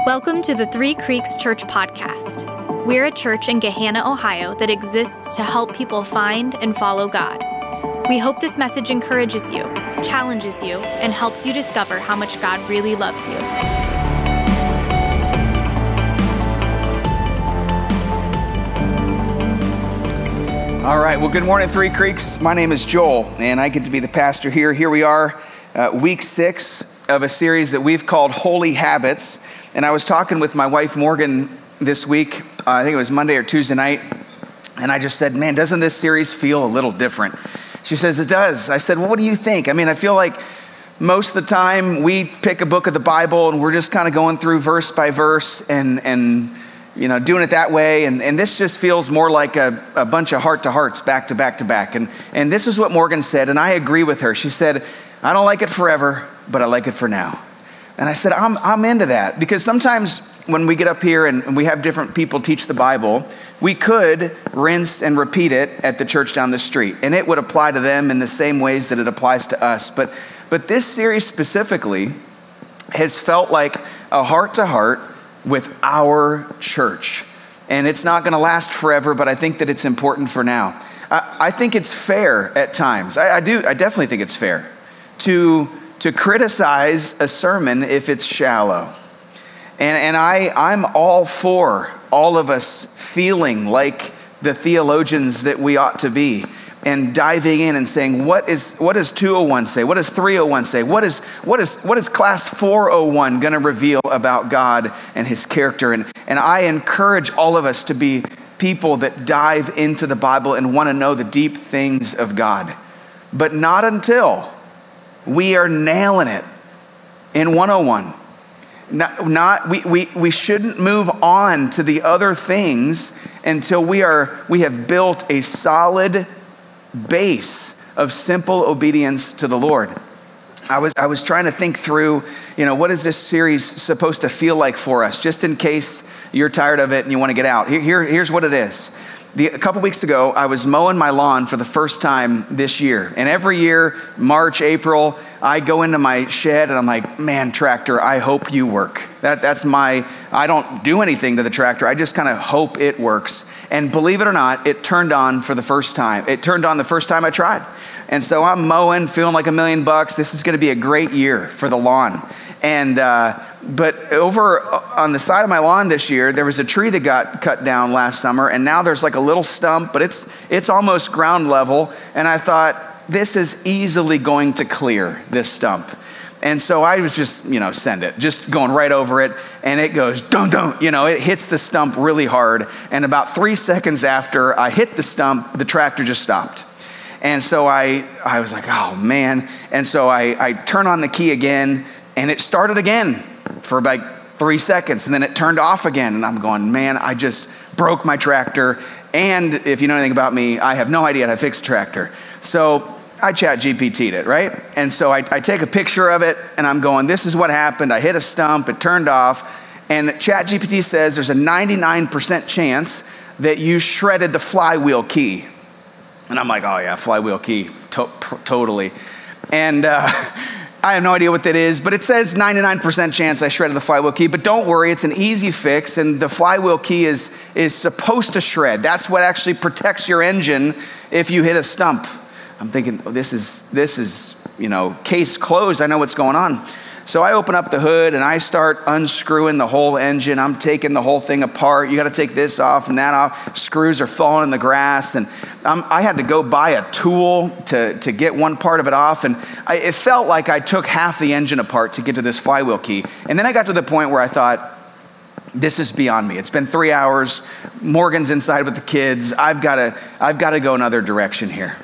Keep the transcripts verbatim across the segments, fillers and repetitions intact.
Welcome to the Three Creeks Church Podcast. We're a church in Gahanna, Ohio that exists to help people find and follow God. We hope this message encourages you, challenges you, and helps you discover how much God really loves you. All right, well, good morning, Three Creeks. My name is Joel, and I get to be the pastor here. Here we are, uh, week six of a series that we've called Holy Habits. And I was talking with my wife, Morgan, this week. Uh, I think it was Monday or Tuesday night. And I just said, man, doesn't this series feel a little different? She says, it does. I said, well, what do you think? I mean, I feel like most of the time we pick a book of the Bible and we're just kind of going through verse by verse and, and you know, doing it that way. And, and this just feels more like a, a bunch of heart to hearts back to back to back. And, and this is what Morgan said, and I agree with her. She said, I don't like it forever, but I like it for now. And I said, I'm I'm into that, because sometimes when we get up here and, and we have different people teach the Bible, we could rinse and repeat it at the church down the street, and it would apply to them in the same ways that it applies to us. But but this series specifically has felt like a heart-to-heart with our church. And it's not going to last forever, but I think that it's important for now. I, I think it's fair at times. I, I do. I definitely think it's fair to... to criticize a sermon if it's shallow. And, and I, I'm all for all of us feeling like the theologians that we ought to be and diving in and saying, what is what does two oh one say? What does three oh one say? What is what is what is class four oh one going to reveal about God and his character? And, and I encourage all of us to be people that dive into the Bible and want to know the deep things of God. But not until we are nailing it in one oh one. Not, not we, we we shouldn't move on to the other things until we are we have built a solid base of simple obedience to the Lord. I was I was trying to think through, you know, what is this series supposed to feel like for us, just in case you're tired of it and you want to get out. Here, here here's what it is. The, a couple weeks ago, I was mowing my lawn for the first time this year. And every year, March, April, I go into my shed and I'm like, man, tractor, I hope you work. That, that's my, I don't do anything to the tractor. I just kind of hope it works. And believe it or not, it turned on for the first time. It turned on the first time I tried. And so I'm mowing, feeling like a million bucks. This is going to be a great year for the lawn. And, uh, but over on the side of my lawn this year, there was a tree that got cut down last summer, and now there's like a little stump, but it's it's almost ground level. And I thought, this is easily going to clear this stump. And so I was just, you know, send it, just going right over it, and it goes, dun dun, you know, it hits the stump really hard. And about three seconds after I hit the stump, the tractor just stopped. And so I I was like, oh man. And so I, I turn on the key again, and it started again for like three seconds, and then it turned off again. And I'm going, man, I just broke my tractor. And if you know anything about me, I have no idea how to fix a tractor. So I chat G P T'd it, right? And so I, I take a picture of it, and I'm going, this is what happened. I hit a stump, it turned off. And Chat G P T says there's a ninety-nine percent chance that you shredded the flywheel key. And I'm like, oh yeah, flywheel key, to- totally. And uh, I have no idea what that is, but it says ninety-nine percent chance I shredded the flywheel key. But don't worry, it's an easy fix, and the flywheel key is is supposed to shred. That's what actually protects your engine if you hit a stump. I'm thinking, oh, this is this is you know, case closed. I know what's going on. So I open up the hood and I start unscrewing the whole engine. I'm taking the whole thing apart. You got to take this off and that off. Screws are falling in the grass, and um, I had to go buy a tool to, to get one part of it off. And I, it felt like I took half the engine apart to get to this flywheel key. And then I got to the point where I thought, this is beyond me. It's been three hours. Morgan's inside with the kids. I've got to I've got to go another direction here.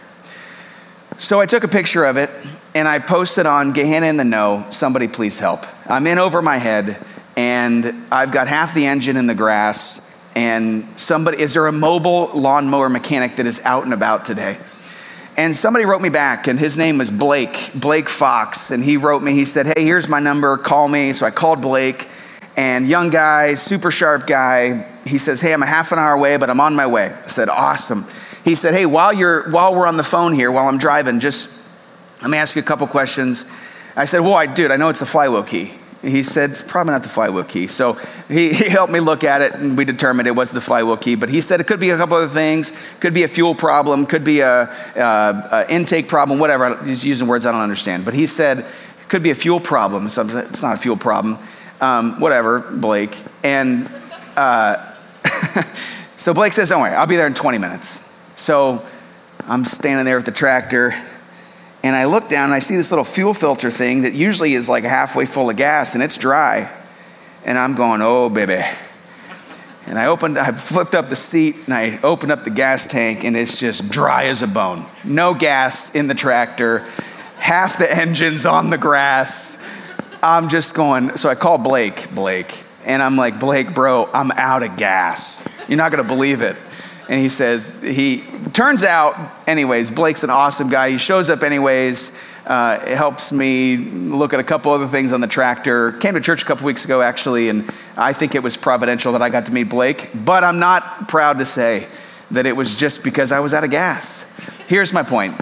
So I took a picture of it, and I posted on Gahanna in the Know, somebody please help. I'm in over my head, and I've got half the engine in the grass, and somebody, is there a mobile lawnmower mechanic that is out and about today? And somebody wrote me back, and his name was Blake, Blake Fox, and he wrote me, he said, hey, here's my number, call me. So I called Blake, and young guy, super sharp guy. He says, hey, I'm a half an hour away, but I'm on my way. I said, awesome. He said, hey, while you're while we're on the phone here, while I'm driving, just let me ask you a couple questions. I said, well, I, dude, I know it's the flywheel key. He said, it's probably not the flywheel key. So he, he helped me look at it, and we determined it was the flywheel key. But he said it could be a couple other things. Could be a fuel problem. Could be a, a, a intake problem, whatever. He's using words I don't understand. But he said it could be a fuel problem. So it's not a fuel problem. Um, whatever, Blake. And uh, so Blake says, don't worry, I'll be there in twenty minutes. So I'm standing there with the tractor, and I look down and I see this little fuel filter thing that usually is like halfway full of gas, and it's dry. And I'm going, oh, baby. And I opened, I flipped up the seat and I opened up the gas tank, and it's just dry as a bone. No gas in the tractor. Half the engine's on the grass. I'm just going, so I call Blake, Blake. And I'm like, Blake, bro, I'm out of gas. You're not going to believe it. And he says, he turns out, anyways, Blake's an awesome guy. He shows up anyways. Uh, it helps me look at a couple other things on the tractor. Came to church a couple weeks ago, actually, and I think it was providential that I got to meet Blake. But I'm not proud to say that it was just because I was out of gas. Here's my point.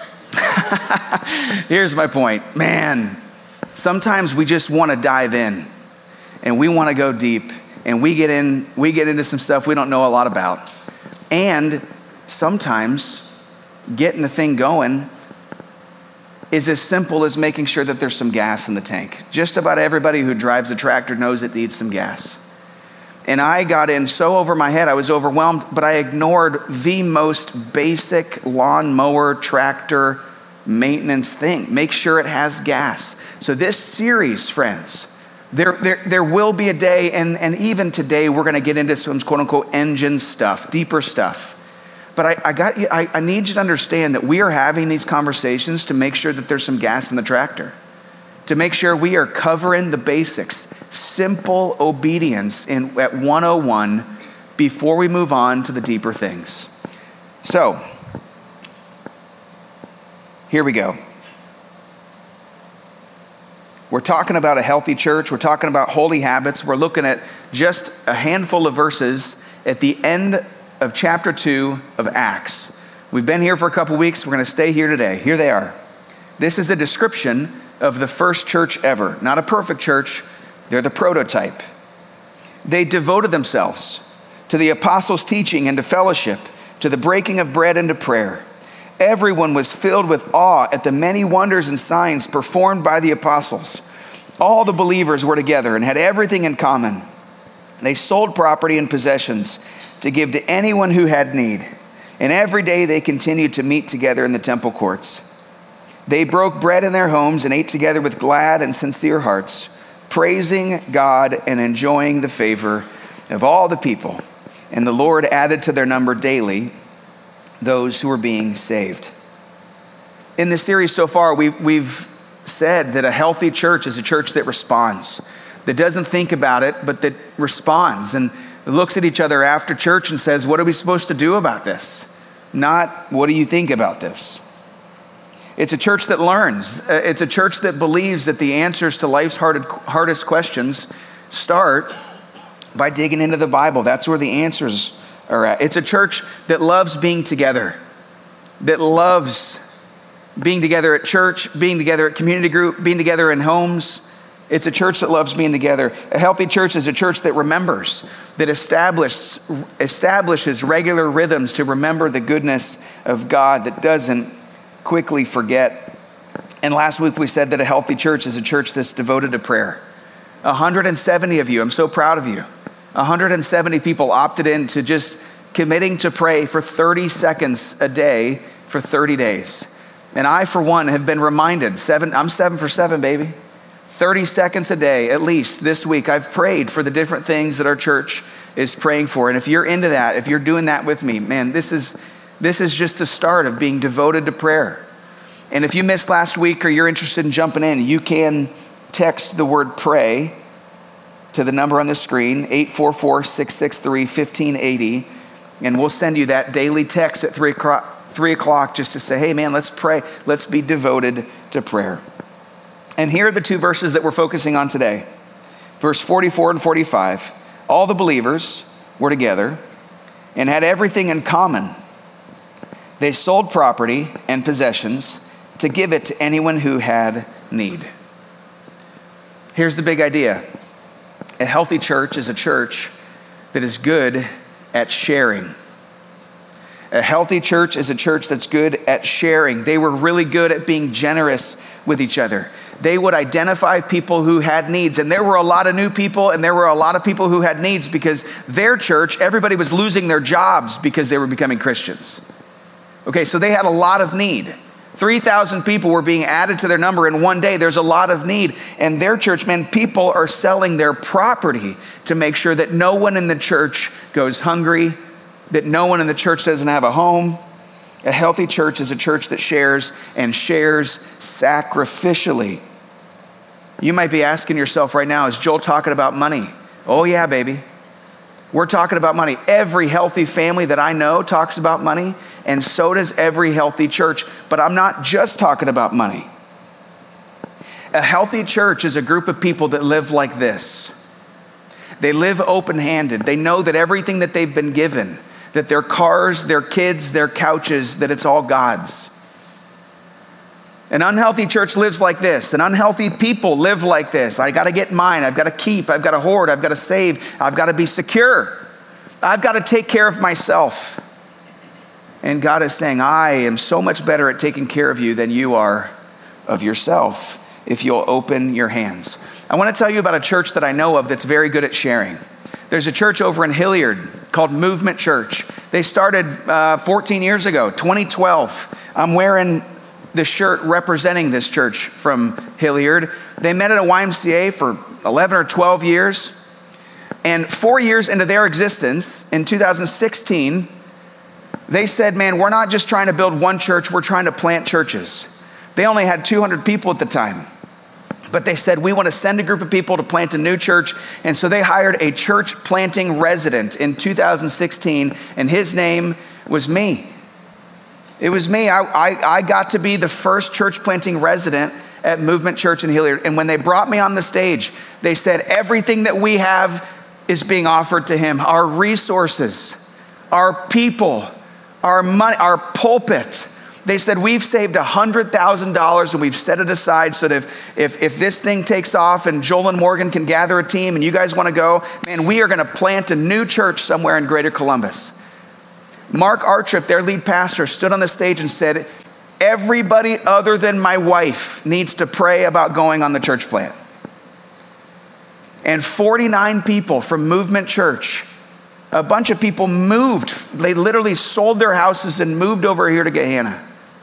Here's my point. Man, sometimes we just want to dive in, and we want to go deep, and we get in, we get into some stuff we don't know a lot about. And sometimes getting the thing going is as simple as making sure that there's some gas in the tank. Just about everybody who drives a tractor knows it needs some gas. And I got in so over my head, I was overwhelmed, but I ignored the most basic lawnmower tractor maintenance thing. Make sure it has gas. So this series, friends, There, there, there will be a day, and, and even today, we're going to get into some quote unquote engine stuff, deeper stuff. But I, I got you, I, I need you to understand that we are having these conversations to make sure that there's some gas in the tractor, to make sure we are covering the basics, simple obedience in at one oh one before we move on to the deeper things. So, here we go. We're talking about a healthy church. We're talking about holy habits. We're looking at just a handful of verses at the end of chapter two of Acts. We've been here for a couple weeks. We're going to stay here today. Here they are. This is a description of the first church ever. Not a perfect church. They're the prototype. They devoted themselves to the apostles' teaching and to fellowship, to the breaking of bread and to prayer. Everyone was filled with awe at the many wonders and signs performed by the apostles. All the believers were together and had everything in common. They sold property and possessions to give to anyone who had need. And every day they continued to meet together in the temple courts. They broke bread in their homes and ate together with glad and sincere hearts, praising God and enjoying the favor of all the people. And the Lord added to their number daily those who were being saved. In this series so far, we, we've said that a healthy church is a church that responds, that doesn't think about it, but that responds and looks at each other after church and says, what are we supposed to do about this? Not, what do you think about this? It's a church that learns. It's a church that believes that the answers to life's hard, hardest questions start by digging into the Bible. That's where the answers are at. It's a church that loves being together, that loves being together at church, being together at community group, being together in homes. It's a church that loves being together. A healthy church is a church that remembers, that establishes, establishes regular rhythms to remember the goodness of God, that doesn't quickly forget. And last week we said that a healthy church is a church that's devoted to prayer. one hundred seventy of you, I'm so proud of you. one hundred seventy people opted into just committing to pray for thirty seconds a day for thirty days. And I, for one, have been reminded, seven, I'm seven for seven, baby. thirty seconds a day, at least this week, I've prayed for the different things that our church is praying for. And if you're into that, if you're doing that with me, man, this is this is just the start of being devoted to prayer. And if you missed last week or you're interested in jumping in, you can text the word pray to the number on the screen, eight four four, six six three, one five eight zero, and we'll send you that daily text at three o'clock, three o'clock just to say, hey man, let's pray. Let's be devoted to prayer. And here are the two verses that we're focusing on today. Verse forty-four and forty-five. All the believers were together and had everything in common. They sold property and possessions to give it to anyone who had need. Here's the big idea. A healthy church is a church that is good at sharing. A healthy church is a church that's good at sharing. They were really good at being generous with each other. They would identify people who had needs. And there were a lot of new people, and there were a lot of people who had needs because their church, everybody was losing their jobs because they were becoming Christians. Okay, so they had a lot of need. three thousand people were being added to their number in one day. There's a lot of need. And their church, man, people are selling their property to make sure that no one in the church goes hungry, that no one in the church doesn't have a home. A healthy church is a church that shares and shares sacrificially. You might be asking yourself right now, is Joel talking about money? Oh yeah, baby. We're talking about money. Every healthy family that I know talks about money, and so does every healthy church. But I'm not just talking about money. A healthy church is a group of people that live like this. They live open-handed. They know that everything that they've been given, that their cars, their kids, their couches, that it's all God's. An unhealthy church lives like this. An unhealthy people live like this. I got to get mine. I've got to keep. I've got to hoard. I've got to save. I've got to be secure. I've got to take care of myself. And God is saying, I am so much better at taking care of you than you are of yourself if you'll open your hands. I want to tell you about a church that I know of that's very good at sharing. There's a church over in Hilliard called Movement Church. They started uh, fourteen years ago, twenty twelve. I'm wearing the shirt representing this church from Hilliard. They met at a Y M C A for eleven or twelve years. And four years into their existence, in two thousand sixteen, they said, man, we're not just trying to build one church, we're trying to plant churches. They only had two hundred people at the time. But they said, we want to send a group of people to plant a new church. And so they hired a church planting resident in two thousand sixteen, and his name was me. It was me. I, I, I got to be the first church planting resident at Movement Church in Hilliard. And when they brought me on the stage, they said, everything that we have is being offered to him. Our resources, our people, our money, our pulpit. They said, we've saved one hundred thousand dollars and we've set it aside so that if, if, if this thing takes off and Joel and Morgan can gather a team and you guys want to go, man, we are going to plant a new church somewhere in Greater Columbus. Mark Artrip, their lead pastor, stood on the stage and said, everybody other than my wife needs to pray about going on the church plant. And forty-nine people from Movement Church, a bunch of people moved. They literally sold their houses and moved over here to Gahanna.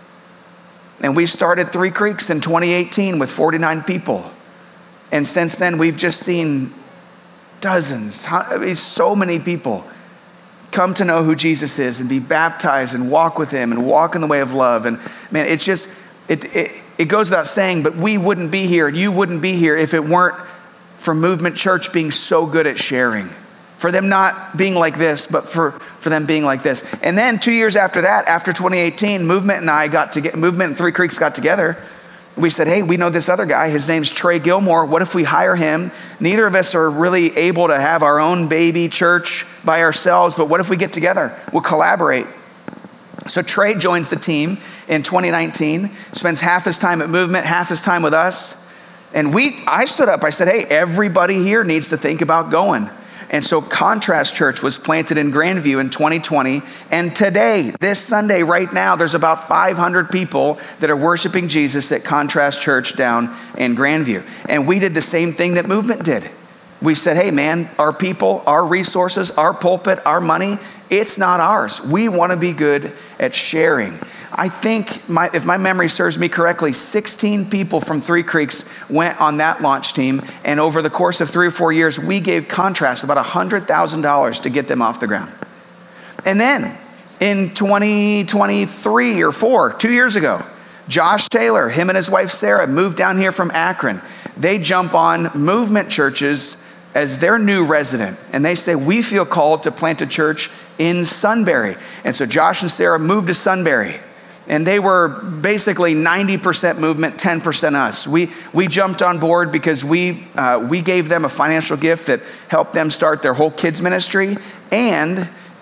And we started Three Creeks in twenty eighteen with forty-nine people. And since then, we've just seen dozens, I mean, so many people come to know who Jesus is and be baptized and walk with him and walk in the way of love. And man, it's just, it, it, it goes without saying, but we wouldn't be here and you wouldn't be here if it weren't for Movement Church being so good at sharing. For them not being like this, but for, for them being like this. And then two years after that, after twenty eighteen, Movement and I got to get, Movement and Three Creeks got together. We said, hey, we know this other guy. His name's Trey Gilmore. What if we hire him? Neither of us are really able to have our own baby church by ourselves, but what if we get together? We'll collaborate. So Trey joins the team in twenty nineteen, spends half his time at Movement, half his time with us. And we, I stood up, I said, hey, everybody here needs to think about going. And so Contrast Church was planted in Grandview in twenty twenty. And today, this Sunday, right now, there's about five hundred people that are worshiping Jesus at Contrast Church down in Grandview. And we did the same thing that Movement did. We said, hey man, our people, our resources, our pulpit, our money, it's not ours. We want to be good at sharing. I think, my, if my memory serves me correctly, sixteen people from Three Creeks went on that launch team. And over the course of three or four years, we gave Contrast about one hundred thousand dollars to get them off the ground. And then in twenty twenty-three or four, two years ago, Josh Taylor, him and his wife Sarah, moved down here from Akron. They jump on Movement Churches as their new resident. And they say, we feel called to plant a church in Sunbury. And so Josh and Sarah moved to Sunbury. And they were basically ninety percent Movement, ten percent us. We we jumped on board because we uh, we gave them a financial gift that helped them start their whole kids ministry. And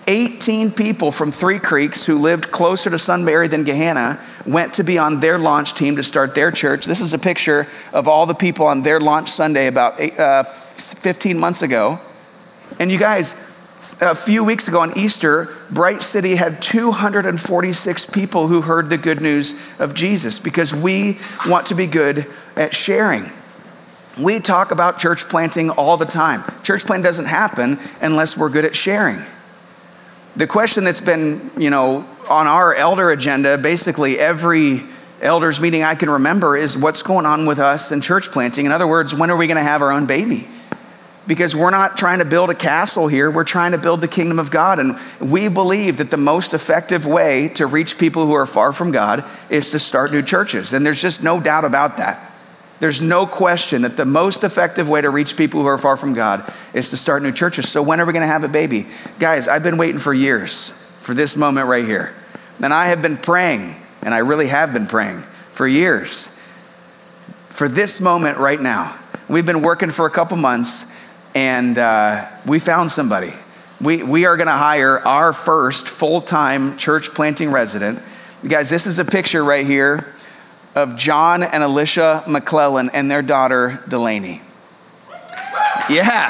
eighteen people from Three Creeks who lived closer to Sunbury than Gahanna went to be on their launch team to start their church. This is a picture of all the people on their launch Sunday about eight, uh, fifteen months ago. And you guys, a few weeks ago on Easter, Bright City had two hundred forty-six people who heard the good news of Jesus, because we want to be good at sharing. We talk about church planting all the time. Church planting doesn't happen unless we're good at sharing. The question that's been, you know, on our elder agenda, basically every elders meeting I can remember, is what's going on with us and church planting. In other words, when are we going to have our own baby? Because we're not trying to build a castle here. We're trying to build the kingdom of God. And we believe that the most effective way to reach people who are far from God is to start new churches. And there's just no doubt about that. There's no question that the most effective way to reach people who are far from God is to start new churches. So when are we going to have a baby? Guys, I've been waiting for years for this moment right here. And I have been praying, and I really have been praying for years for this moment right now. We've been working for a couple months, and uh, we found somebody. We, we are going to hire our first full-time church planting resident. You guys, this is a picture right here of John and Alicia McClellan and their daughter, Delaney. Yeah.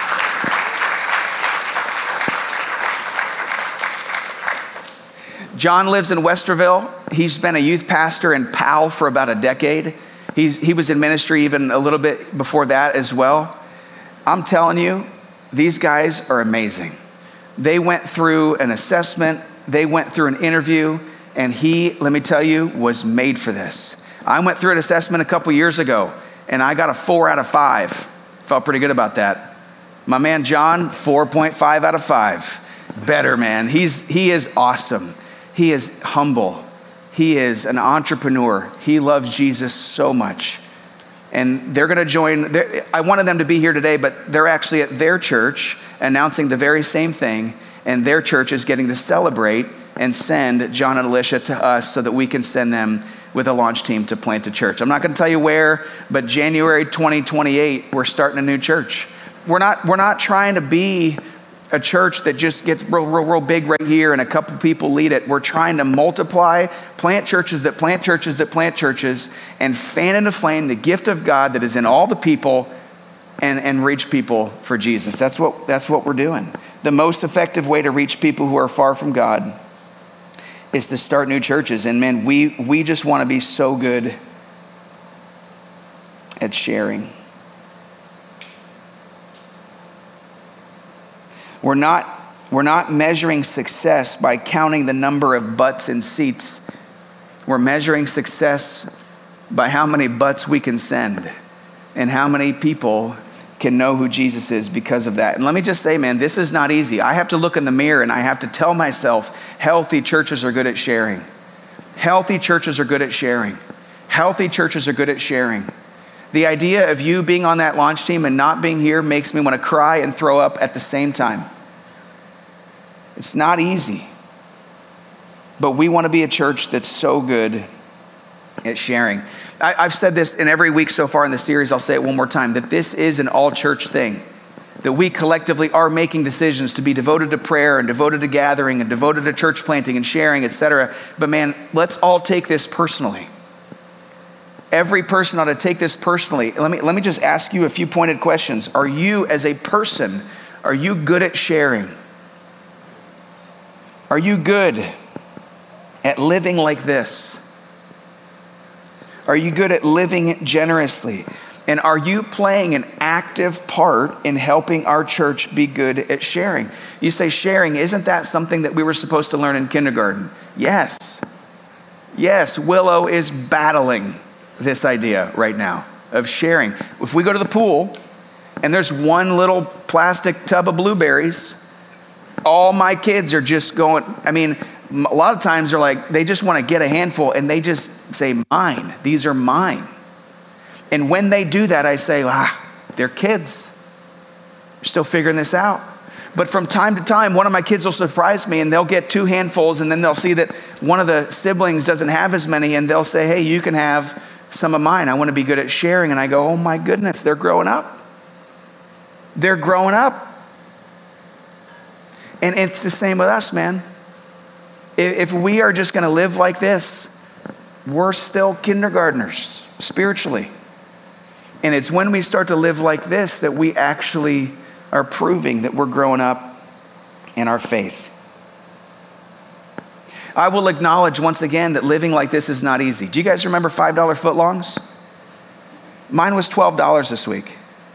John lives in Westerville. He's been a youth pastor in Powell for about a decade. He's, he was in ministry even a little bit before that as well. I'm telling you, these guys are amazing. They went through an assessment. They went through an interview. And he, let me tell you, was made for this. I went through an assessment a couple years ago, and I got a four out of five. Felt pretty good about that. My man John, four point five out of five. Better, man. He's he is awesome. He is humble. He is an entrepreneur. He loves Jesus so much. And they're going to join. I wanted them to be here today, but they're actually at their church announcing the very same thing, and their church is getting to celebrate and send John and Alicia to us so that we can send them with a launch team to plant a church. I'm not going to tell you where, but January twenty twenty-eight, we're starting a new church. We're not, we're not trying to be a church that just gets real, real, real big right here and a couple people lead it. We're trying to multiply, plant churches that plant churches that plant churches, and fan into flame the gift of God that is in all the people, and, and reach people for Jesus. That's what, that's what we're doing. The most effective way to reach people who are far from God is to start new churches. And man, we we just want to be so good at sharing. We're not we're not measuring success by counting the number of butts and seats. We're measuring success by how many butts we can send and how many people can know who Jesus is because of that. And let me just say, man, this is not easy. I have to look in the mirror and I have to tell myself, healthy churches are good at sharing. Healthy churches are good at sharing. Healthy churches are good at sharing. The idea of you being on that launch team and not being here makes me want to cry and throw up at the same time. It's not easy. But we want to be a church that's so good at sharing. I, I've said this in every week so far in the series. I'll say it one more time, that this is an all church thing. That we collectively are making decisions to be devoted to prayer and devoted to gathering and devoted to church planting and sharing, et cetera. But man, let's all take this personally. Every person ought to take this personally. Let me, let me just ask you a few pointed questions. Are you, as a person, are you good at sharing? Are you good at living like this? Are you good at living generously? And are you playing an active part in helping our church be good at sharing? You say sharing, isn't that something that we were supposed to learn in kindergarten? Yes. Yes, Willow is battling this idea right now of sharing. If we go to the pool and there's one little plastic tub of blueberries, all my kids are just going, I mean, a lot of times they're like, they just want to get a handful and they just say, mine, these are mine. And when they do that, I say, ah, they're kids. They're still figuring this out. But from time to time, one of my kids will surprise me and they'll get two handfuls and then they'll see that one of the siblings doesn't have as many and they'll say, hey, you can have some of mine. I want to be good at sharing. And I go, oh my goodness, they're growing up. They're growing up. And it's the same with us, man. If we are just going to live like this, we're still kindergartners spiritually. And it's when we start to live like this that we actually are proving that we're growing up in our faith. I will acknowledge once again that living like this is not easy. Do you guys remember five dollar footlongs? Mine was twelve dollars this week.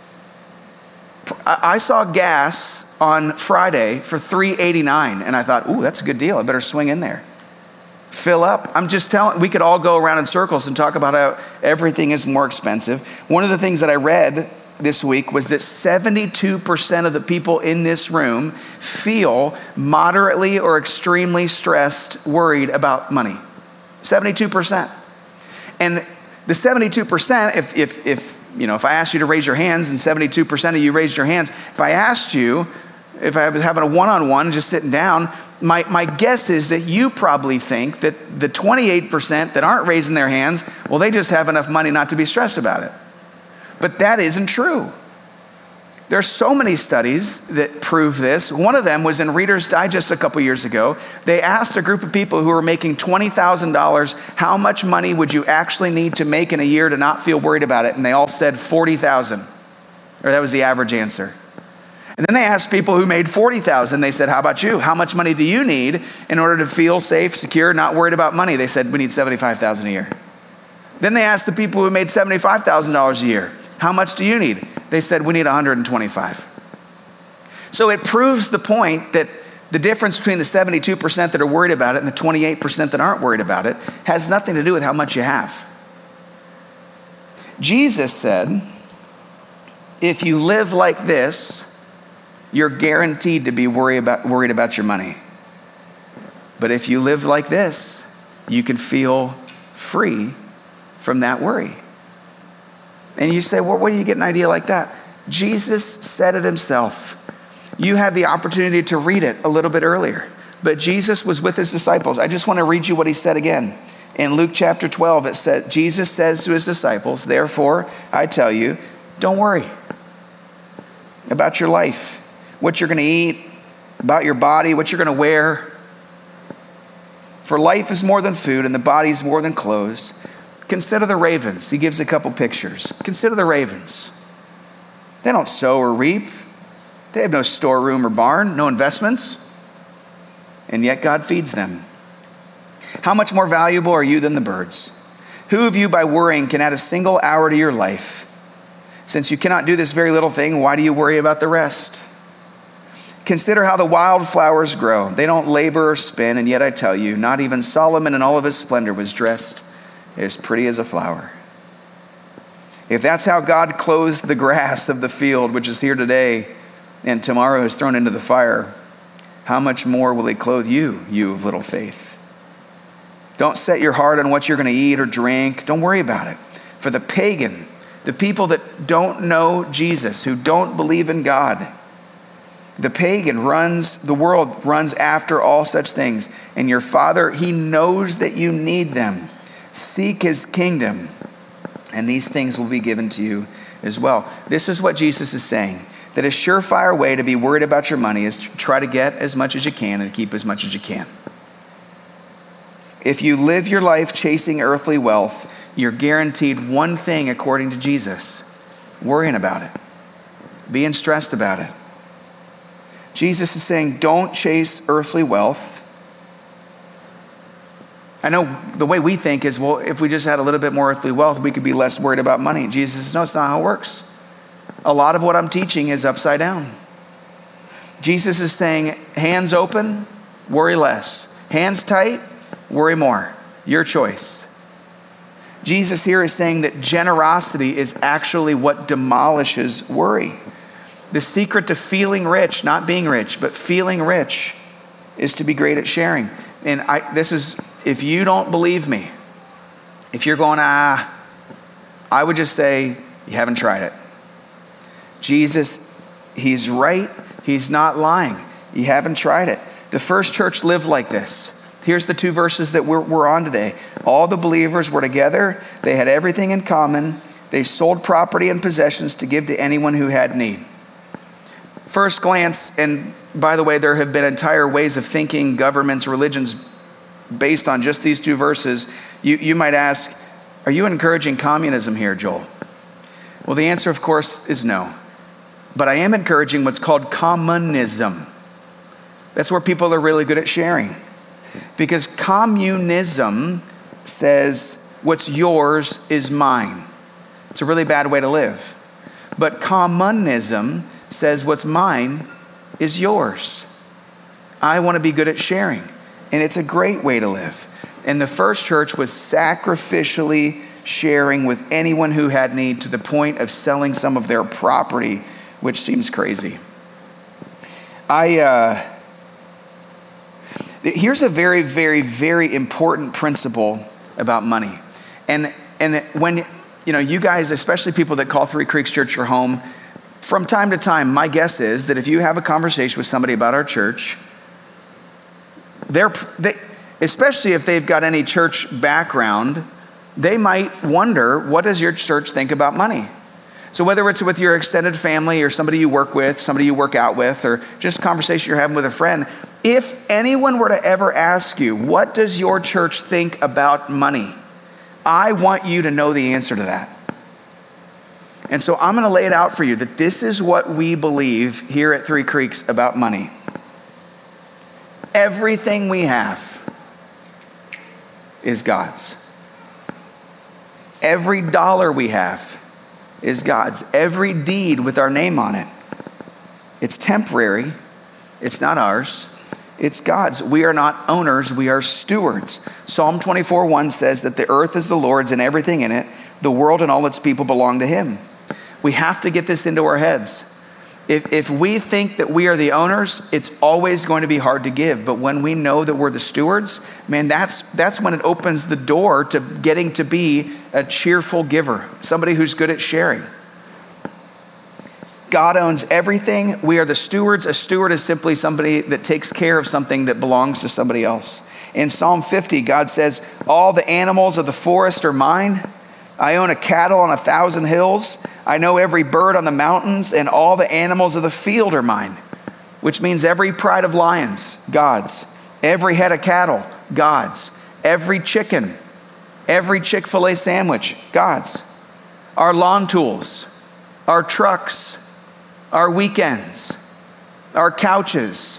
I saw gas on Friday for three eighty-nine, and I thought, ooh, that's a good deal. I better swing in there. Fill up. I'm just telling, we could all go around in circles and talk about how everything is more expensive. One of the things that I read this week was that seventy-two percent of the people in this room feel moderately or extremely stressed, worried about money. seventy-two percent. And the seventy-two percent, if, if, if, you know, if I asked you to raise your hands and seventy-two percent of you raised your hands, if I asked you, if I was having a one-on-one, just sitting down, my, my guess is that you probably think that the twenty-eight percent that aren't raising their hands, well, they just have enough money not to be stressed about it. But that isn't true. There's so many studies that prove this. One of them was in Reader's Digest a couple years ago. They asked a group of people who were making twenty thousand dollars, how much money would you actually need to make in a year to not feel worried about it? And they all said forty thousand dollars, or that was the average answer. And then they asked people who made forty thousand dollars. They said, how about you? How much money do you need in order to feel safe, secure, not worried about money? They said, we need seventy-five thousand dollars a year. Then they asked the people who made seventy-five thousand dollars a year, how much do you need? They said, we need one hundred twenty-five. So it proves the point that the difference between the seventy-two percent that are worried about it and the twenty-eight percent that aren't worried about it has nothing to do with how much you have. Jesus said, if you live like this, you're guaranteed to be worried about, worried about your money. But if you live like this, you can feel free from that worry. And you say, well, where do you get an idea like that? Jesus said it himself. You had the opportunity to read it a little bit earlier. But Jesus was with his disciples. I just want to read you what he said again. In Luke chapter twelve, it said, Jesus says to his disciples, therefore, I tell you, don't worry about your life, what you're going to eat, about your body, what you're going to wear. For life is more than food, and the body is more than clothes. Consider the ravens. He gives a couple pictures. Consider the ravens. They don't sow or reap. They have no storeroom or barn, no investments. And yet God feeds them. How much more valuable are you than the birds? Who of you by worrying can add a single hour to your life? Since you cannot do this very little thing, why do you worry about the rest? Consider how the wildflowers grow. They don't labor or spin, and yet I tell you, not even Solomon in all of his splendor was dressed as pretty as a flower. If that's how God clothes the grass of the field, which is here today and tomorrow is thrown into the fire, how much more will he clothe you, you of little faith? Don't set your heart on what you're going to eat or drink. Don't worry about it. For the pagan, the people that don't know Jesus, who don't believe in God, the pagan runs, the world runs after all such things. And your Father, he knows that you need them. Seek his kingdom, and these things will be given to you as well. This is what Jesus is saying, that a surefire way to be worried about your money is to try to get as much as you can and keep as much as you can. If you live your life chasing earthly wealth, you're guaranteed one thing according to Jesus: worrying about it, being stressed about it. Jesus is saying, don't chase earthly wealth. I know the way we think is, well, if we just had a little bit more earthly wealth, we could be less worried about money. Jesus says, no, it's not how it works. A lot of what I'm teaching is upside down. Jesus is saying, hands open, worry less. Hands tight, worry more. Your choice. Jesus here is saying that generosity is actually what demolishes worry. The secret to feeling rich, not being rich, but feeling rich, is to be great at sharing. And I, this is, if you don't believe me, if you're going, ah, I would just say, you haven't tried it. Jesus, he's right. He's not lying. You haven't tried it. The first church lived like this. Here's the two verses that we're, we're on today. All the believers were together. They had everything in common. They sold property and possessions to give to anyone who had need. First glance, and by the way, there have been entire ways of thinking, governments, religions, based on just these two verses. You, you might ask, are you encouraging communism here, Joel? Well, the answer, of course, is no. But I am encouraging what's called communism. That's where people are really good at sharing. Because communism says what's yours is mine. It's a really bad way to live. But communism says what's mine is yours. I want to be good at sharing. And it's a great way to live. And the first church was sacrificially sharing with anyone who had need, to the point of selling some of their property, which seems crazy. I uh, here's a very, very, very important principle about money. And and when you know you guys, especially people that call Three Creeks Church your home, from time to time, my guess is that if you have a conversation with somebody about our church, they're they, especially if they've got any church background, they might wonder, what does your church think about money? So whether it's with your extended family or somebody you work with, somebody you work out with, or just a conversation you're having with a friend, if anyone were to ever ask you, what does your church think about money? I want you to know the answer to that. And so I'm going to lay it out for you that this is what we believe here at Three Creeks about money. Everything we have is God's. Every dollar we have is God's. Every deed with our name on it. It's temporary. It's not ours. It's God's. We are not owners. We are stewards. Psalm twenty-four one says that the earth is the Lord's and everything in it. The world and all its people belong to Him. We have to get this into our heads. If, if we think that we are the owners, it's always going to be hard to give. But when we know that we're the stewards, man, that's that's when it opens the door to getting to be a cheerful giver, somebody who's good at sharing. God owns everything. We are the stewards. A steward is simply somebody that takes care of something that belongs to somebody else. In Psalm fifty, God says, all the animals of the forest are mine. I own a cattle on a thousand hills. I know every bird on the mountains, and all the animals of the field are mine. Which means every pride of lions, God's. Every head of cattle, God's. Every chicken, every Chick-fil-A sandwich, God's. Our lawn tools, our trucks, our weekends, our couches,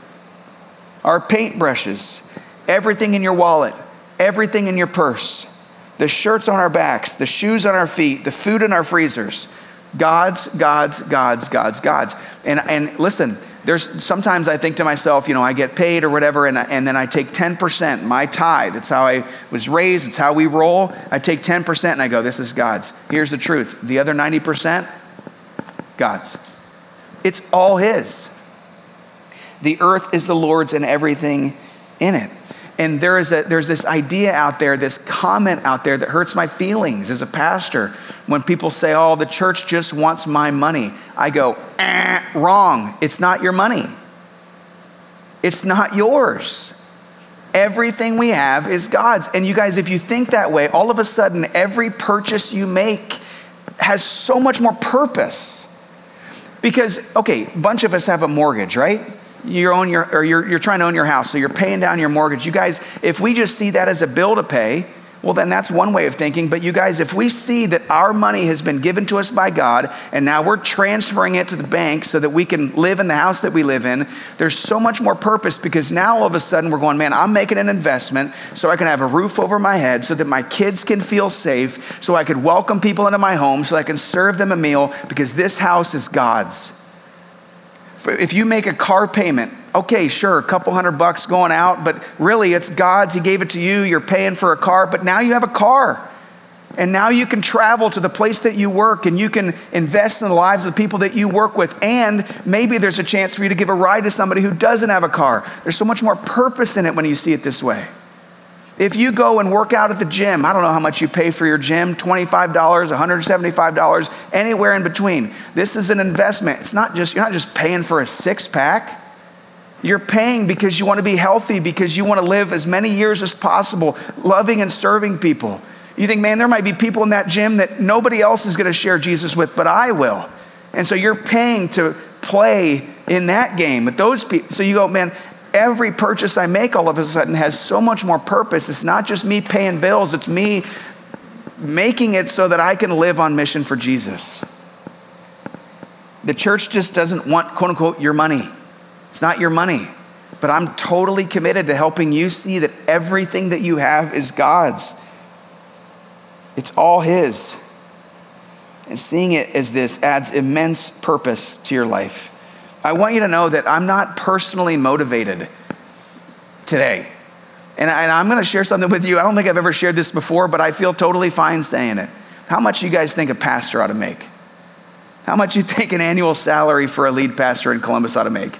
our paintbrushes, everything in your wallet, everything in your purse, the shirts on our backs, the shoes on our feet, the food in our freezers. God's, God's, God's, God's, God's. And and listen, there's sometimes I think to myself, you know, I get paid or whatever, and, I, and then I take ten percent, my tithe. That's how I was raised. It's how we roll. I take ten percent and I go, this is God's. Here's the truth. The other ninety percent, God's. It's all His. The earth is the Lord's and everything in it. And there is a, there's this idea out there, this comment out there that hurts my feelings as a pastor. When people say, oh, the church just wants my money. I go, eh, wrong. It's not your money. It's not yours. Everything we have is God's. And you guys, if you think that way, all of a sudden, every purchase you make has so much more purpose. Because, okay, a bunch of us have a mortgage, right? You own your, or you're, you're trying to own your house, so you're paying down your mortgage. You guys, if we just see that as a bill to pay, well, then that's one way of thinking. But you guys, if we see that our money has been given to us by God, and now we're transferring it to the bank so that we can live in the house that we live in, there's so much more purpose, because now all of a sudden we're going, man, I'm making an investment so I can have a roof over my head, so that my kids can feel safe, so I could welcome people into my home, so I can serve them a meal, because this house is God's. If you make a car payment, okay, sure, a couple hundred bucks going out, but really it's God's. He gave it to you. You're paying for a car, but now you have a car. And now you can travel to the place that you work, and you can invest in the lives of the people that you work with. And maybe there's a chance for you to give a ride to somebody who doesn't have a car. There's so much more purpose in it when you see it this way. If you go and work out at the gym, I don't know how much you pay for your gym, twenty-five dollars, one hundred seventy-five dollars, anywhere in between. This is an investment. It's not just, you're not just paying for a six pack. You're paying because you want to be healthy, because you want to live as many years as possible, loving and serving people. You think, man, there might be people in that gym that nobody else is going to share Jesus with, but I will. And so you're paying to play in that game. But those people, so you go, man, every purchase I make all of a sudden has so much more purpose. It's not just me paying bills. It's me making it so that I can live on mission for Jesus. The church just doesn't want, quote unquote, your money. It's not your money. But I'm totally committed to helping you see that everything that you have is God's. It's all His. And seeing it as this adds immense purpose to your life. I want you to know that I'm not personally motivated today. And, I, and I'm going to share something with you. I don't think I've ever shared this before, but I feel totally fine saying it. How much do you guys think a pastor ought to make? How much do you think an annual salary for a lead pastor in Columbus ought to make?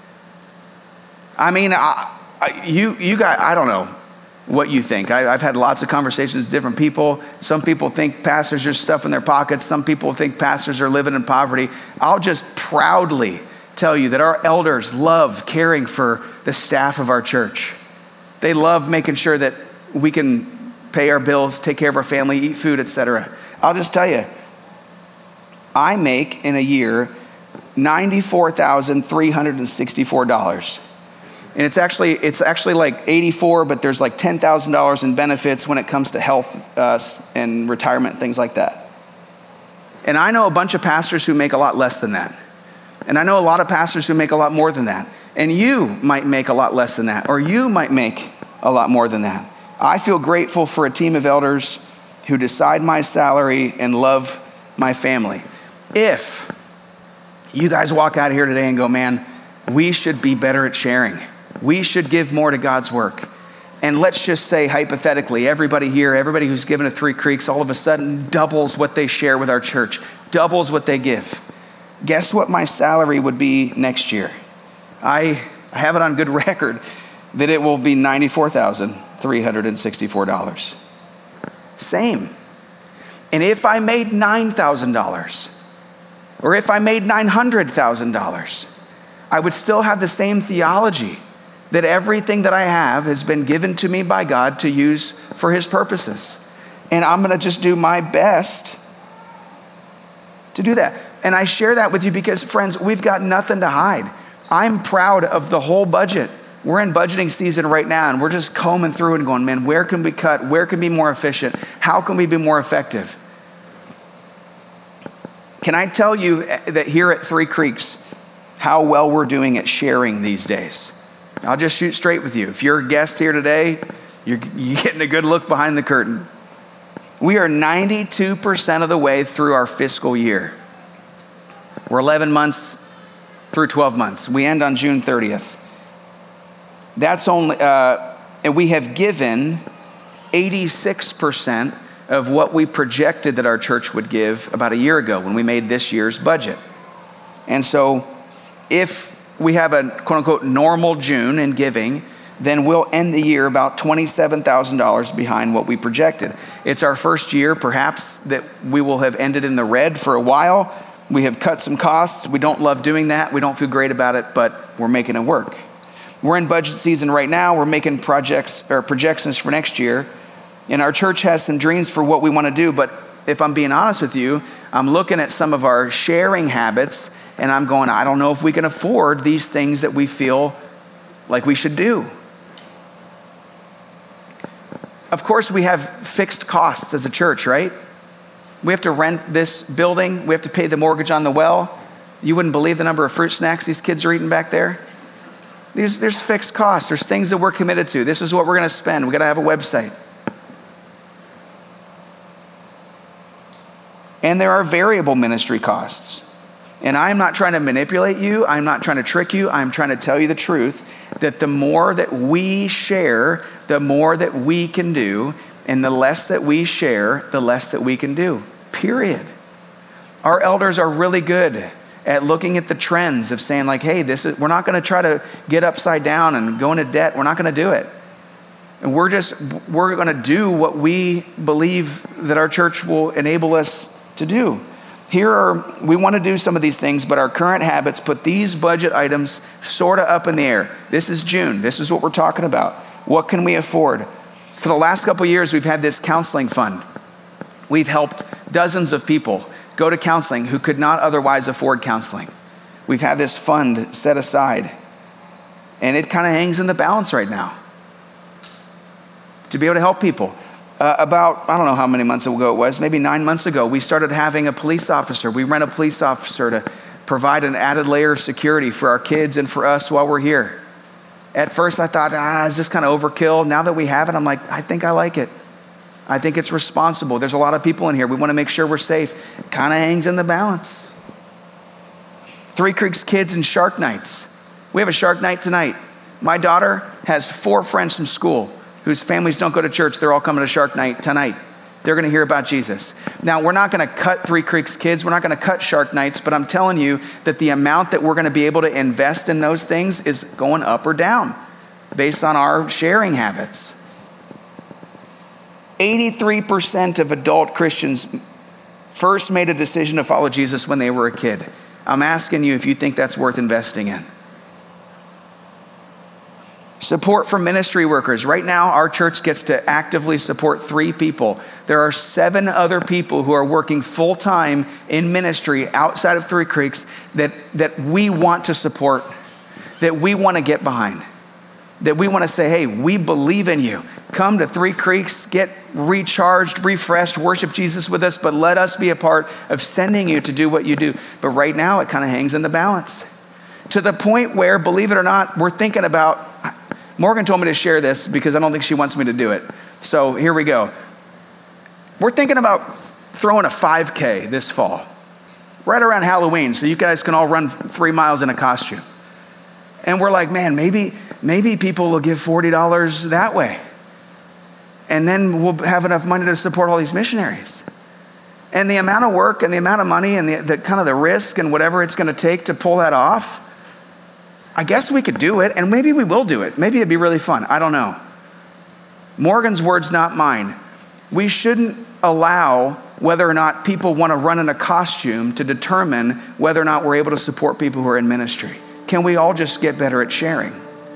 I mean, I, I, you, you guys, I don't know what you think. I, I've had lots of conversations with different people. Some people think pastors are stuffing their pockets. Some people think pastors are living in poverty. I'll just proudly tell you that our elders love caring for the staff of our church. They love making sure that we can pay our bills, take care of our family, eat food, et cetera. I'll just tell you, I make in a year ninety-four thousand three hundred sixty-four dollars. And it's actually it's actually like eighty-four, but there's like ten thousand dollars in benefits when it comes to health uh, and retirement, things like that. And I know a bunch of pastors who make a lot less than that. And I know a lot of pastors who make a lot more than that. And you might make a lot less than that, or you might make a lot more than that. I feel grateful for a team of elders who decide my salary and love my family. If you guys walk out of here today and go, man, we should be better at sharing. We should give more to God's work. And let's just say hypothetically, everybody here, everybody who's given to Three Creeks, all of a sudden doubles what they share with our church, doubles what they give. Guess what my salary would be next year? I have it on good record that it will be ninety-four thousand three hundred sixty-four dollars. Same. And if I made nine thousand dollars, or if I made nine hundred thousand dollars, I would still have the same theology that everything that I have has been given to me by God to use for His purposes. And I'm going to just do my best to do that. And I share that with you because, friends, we've got nothing to hide. I'm proud of the whole budget. We're in budgeting season right now, and we're just combing through and going, man, where can we cut? Where can we be more efficient? How can we be more effective? Can I tell you that here at Three Creeks, how well we're doing at sharing these days? I'll just shoot straight with you. If you're a guest here today, you're, you're getting a good look behind the curtain. We are ninety-two percent of the way through our fiscal year. We're eleven months through twelve months. We end on June thirtieth. That's only, uh, and we have given eighty-six percent of what we projected that our church would give about a year ago when we made this year's budget. And so if we have a quote unquote normal June in giving, then we'll end the year about twenty-seven thousand dollars behind what we projected. It's our first year, perhaps, that we will have ended in the red for a while. We have cut some costs. We don't love doing that. We don't feel great about it, but we're making it work. We're in budget season right now. We're making projects or projections for next year. And our church has some dreams for what we want to do. But if I'm being honest with you, I'm looking at some of our sharing habits and I'm going, I don't know if we can afford these things that we feel like we should do. Of course, we have fixed costs as a church, right? We have to rent this building. We have to pay the mortgage on the well. You wouldn't believe the number of fruit snacks these kids are eating back there. There's, there's fixed costs. There's things that we're committed to. This is what we're going to spend. We got to have a website. And there are variable ministry costs. And I'm not trying to manipulate you. I'm not trying to trick you. I'm trying to tell you the truth that the more that we share, the more that we can do. And the less that we share, the less that we can do. Period. Our elders are really good at looking at the trends of saying like, hey, this is, we're not going to try to get upside down and go into debt. We're not going to do it. And we're just, we're going to do what we believe that our church will enable us to do. Here are, we want to do some of these things, but our current habits put these budget items sort of up in the air. This is June. This is what we're talking about. What can we afford? For the last couple of years, we've had this counseling fund. We've helped dozens of people go to counseling who could not otherwise afford counseling. we've had this fund set aside, and it kind of hangs in the balance right now to be able to help people. Uh, about, I don't know how many months ago it was, maybe nine months ago, we started having a police officer. We rent a police officer to provide an added layer of security for our kids and for us while we're here. At first I thought, ah, is this kind of overkill? Now that we have it, I'm like, I think I like it. I think it's responsible. There's a lot of people in here. We want to make sure we're safe. It kind of hangs in the balance. Three Creeks Kids and Shark Nights. We have a Shark Night tonight. My daughter has four friends from school whose families don't go to church. They're all coming to Shark Night tonight. They're going to hear about Jesus. Now, we're not going to cut Three Creeks Kids. We're not going to cut Shark Nights, but I'm telling you that the amount that we're going to be able to invest in those things is going up or down based on our sharing habits. eighty-three percent of adult Christians first made a decision to follow Jesus when they were a kid. I'm asking you if you think that's worth investing in. Support for ministry workers. Right now, our church gets to actively support three people. There are seven other people who are working full-time in ministry outside of Three Creeks that, that we want to support, that we want to get behind, that we want to say, hey, we believe in you. Come to Three Creeks, get recharged, refreshed, worship Jesus with us, but let us be a part of sending you to do what you do. But right now, it kind of hangs in the balance. To the point where, believe it or not, we're thinking about, Morgan told me to share this because I don't think she wants me to do it. So here we go. We're thinking about throwing a five K this fall, right around Halloween, so you guys can all run three miles in a costume. And we're like, man, maybe maybe people will give forty dollars that way. And then we'll have enough money to support all these missionaries. And the amount of work and the amount of money and the, the kind of the risk and whatever it's going to take to pull that off, I guess we could do it, and maybe we will do it. Maybe it'd be really fun. I don't know. Morgan's words, not mine. We shouldn't allow whether or not people want to run in a costume to determine whether or not we're able to support people who are in ministry. Can we all just get better at sharing?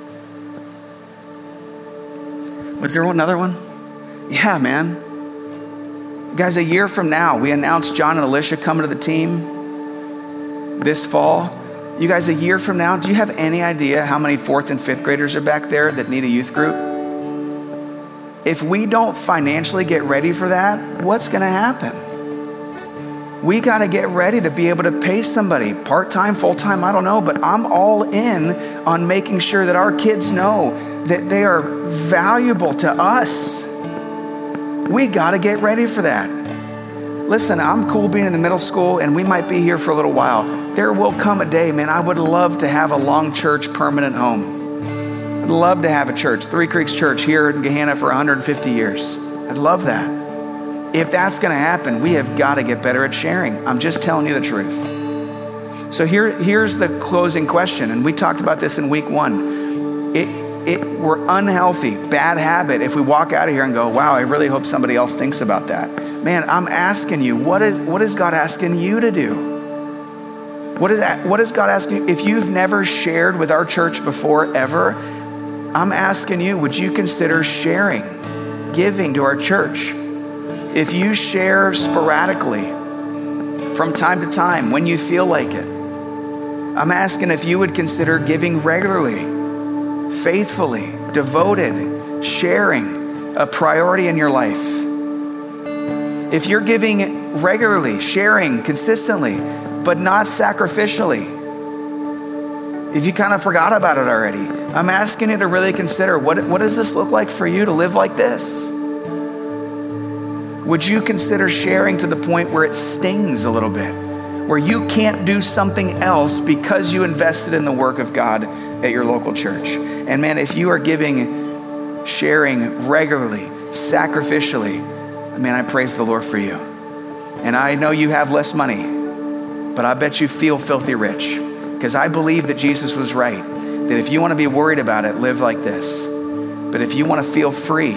Was there another one? Yeah, man. Guys, a year from now, we announced John and Alicia coming to the team this fall. You guys, a year from now, do you have any idea how many fourth and fifth graders are back there that need a youth group? If we don't financially get ready for that, what's going to happen? We got to get ready to be able to pay somebody, part-time, full-time, I don't know, but I'm all in on making sure that our kids know that they are valuable to us. We got to get ready for that. Listen, I'm cool being in the middle school, and we might be here for a little while. There will come a day, man, I would love to have a Long Church permanent home. I'd love to have a church, Three Creeks Church here in Gahanna for one hundred fifty years. I'd love that. If that's going to happen, we have got to get better at sharing. I'm just telling you the truth. So here, here's the closing question, and we talked about this in week one. It, it, we're unhealthy, bad habit if we walk out of here and go, wow, I really hope somebody else thinks about that. Man, I'm asking you, what is, what is God asking you to do? What is that, what is God asking you? If you've never shared with our church before, ever, I'm asking you, would you consider sharing, giving to our church? If you share sporadically, from time to time, when you feel like it, I'm asking if you would consider giving regularly, faithfully, devoted, sharing, a priority in your life. If you're giving regularly, sharing consistently, but not sacrificially, if you kind of forgot about it already, I'm asking you to really consider, what, what does this look like for you to live like this? Would you consider sharing to the point where it stings a little bit, where you can't do something else because you invested in the work of God at your local church? And man, if you are giving, sharing regularly, sacrificially, man, I praise the Lord for you. And I know you have less money, but I bet you feel filthy rich, because I believe that Jesus was right, that if you want to be worried about it, live like this. But if you want to feel free,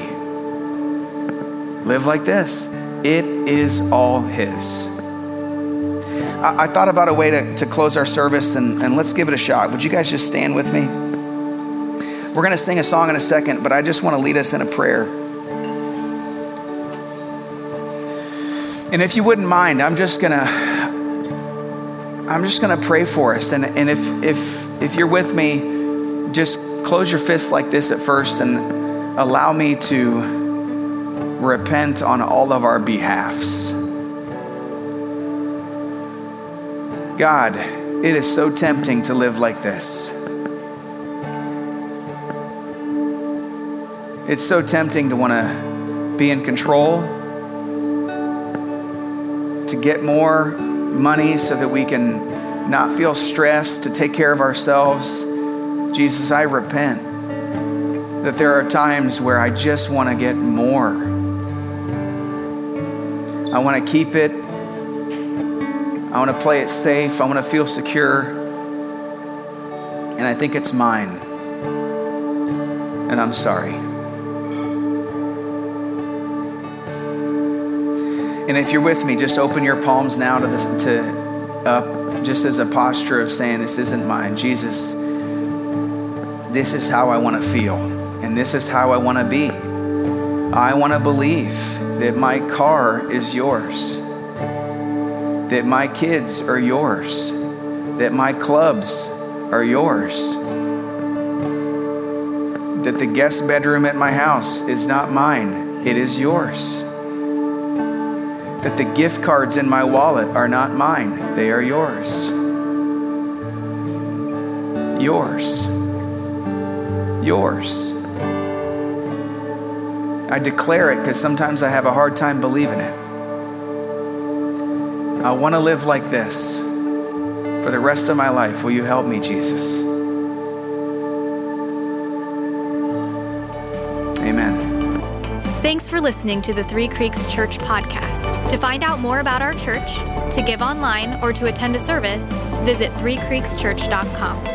live like this. It is all His. I, I thought about a way to, to close our service, and, and let's give it a shot. Would you guys just stand with me? We're going to sing a song in a second, but I just want to lead us in a prayer. And if you wouldn't mind, I'm just going to I'm just going to pray for us. And, and if, if, if you're with me, just close your fists like this at first and allow me to repent on all of our behalfs. God, it is so tempting to live like this. It's so tempting to want to be in control, to get more money so that we can not feel stressed, to take care of ourselves. Jesus, I repent that there are times where I just want to get more. I want to keep it. I want to play it safe. I want to feel secure. And I think it's mine. And I'm sorry. And if you're with me, just open your palms now to this, to up, just as a posture of saying, this isn't mine. Jesus, this is how I want to feel. And this is how I want to be. I want to believe that my car is yours. That my kids are yours. That my clubs are yours. That the guest bedroom at my house is not mine. It is yours. That the gift cards in my wallet are not mine. They are yours. Yours. Yours. I declare it because sometimes I have a hard time believing it. I want to live like this for the rest of my life. Will you help me, Jesus? Amen. Thanks for listening to the Three Creeks Church podcast. To find out more about our church, to give online, or to attend a service, visit three creeks church dot com.